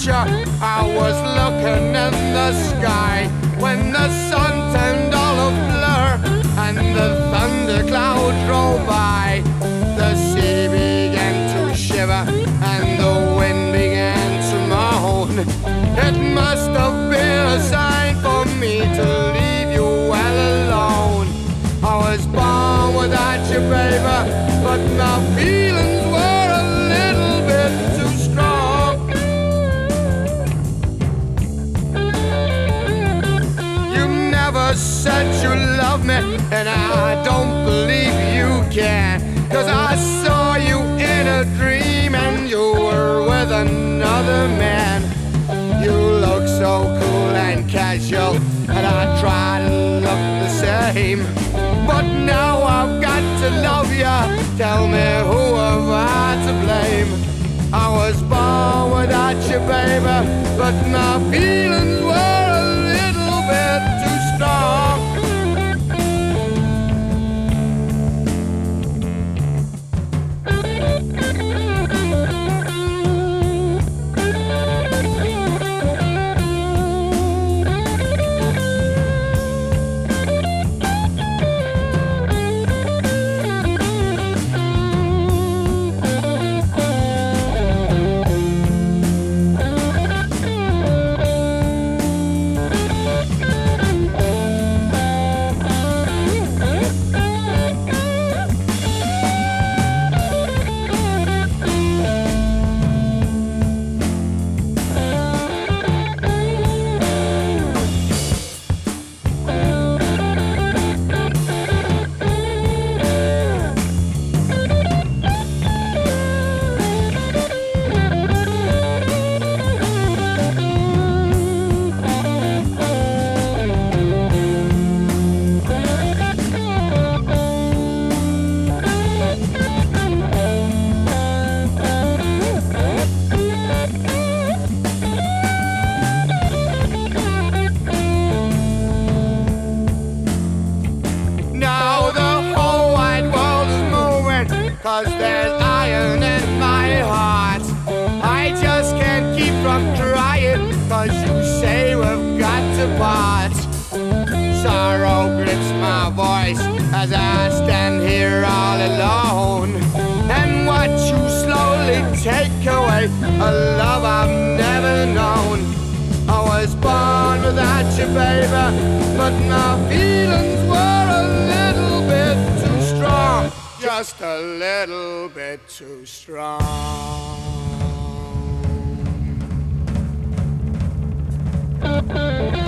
future. I was looking in the sky when the sun turned all a blur and the thundercloud drove by. The sea began to shiver and the wind began to moan. It must have been a sign for me to leave you well alone. I was born without you, baby, but my feelings were a little bit too strong. You never said you loved me, and I don't believe you can, 'cause I saw you in a dream and you were with another man. You look so cool and casual, and I try to look the same. But now I've got to love you. Tell me, who have I to blame? I was born without you, baby, but my feelings were a little bit too strong. Cause there's iron in my heart. I just can't keep from crying, 'cause you say we've got to part. Sorrow grips my voice as I stand here all alone and watch you slowly take away a love I've never known. I was born without you, baby, but my feelings were a little bit too strong. Just a little bit too strong.